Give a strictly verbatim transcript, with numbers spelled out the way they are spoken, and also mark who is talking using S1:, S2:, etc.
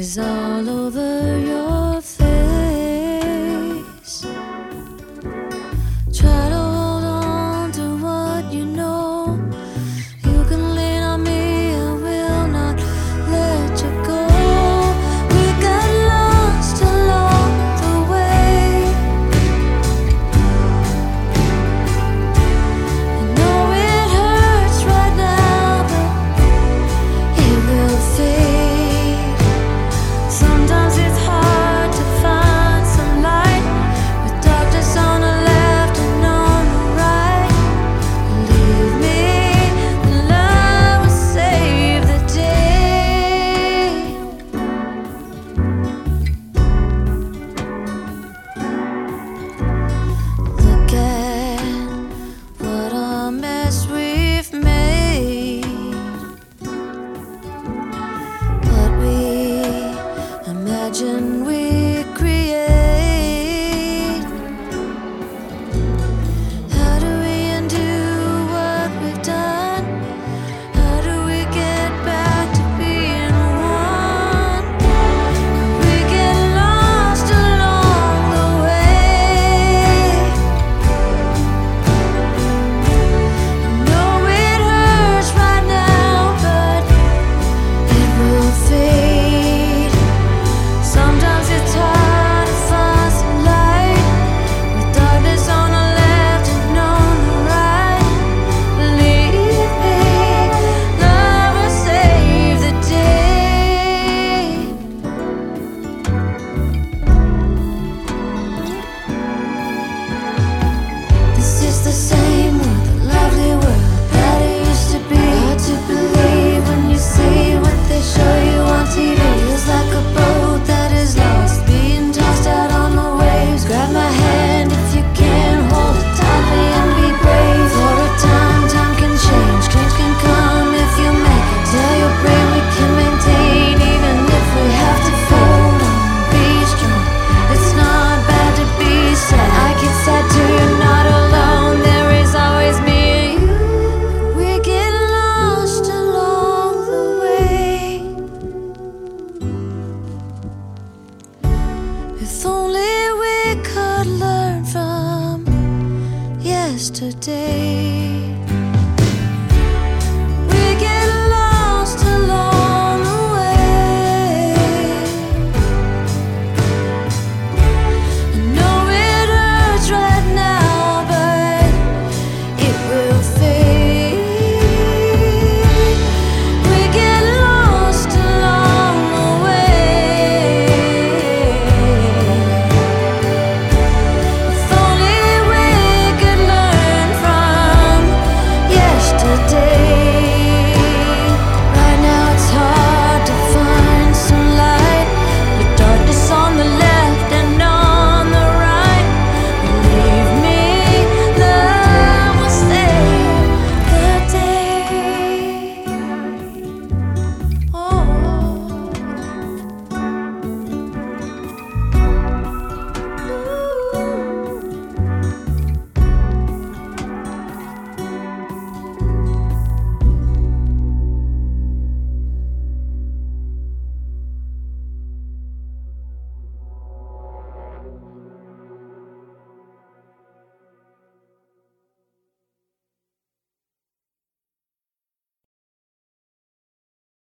S1: is all over your face. Try to hold on to what you know. You can lean on me, I will not let you go. We got lost along the way. I know it hurts right now, but it will fade. Sometimes it's hard to find some light with darkness on the left and on the right. Believe me, the love will save the day. Look at what a mess we've made. What we imagined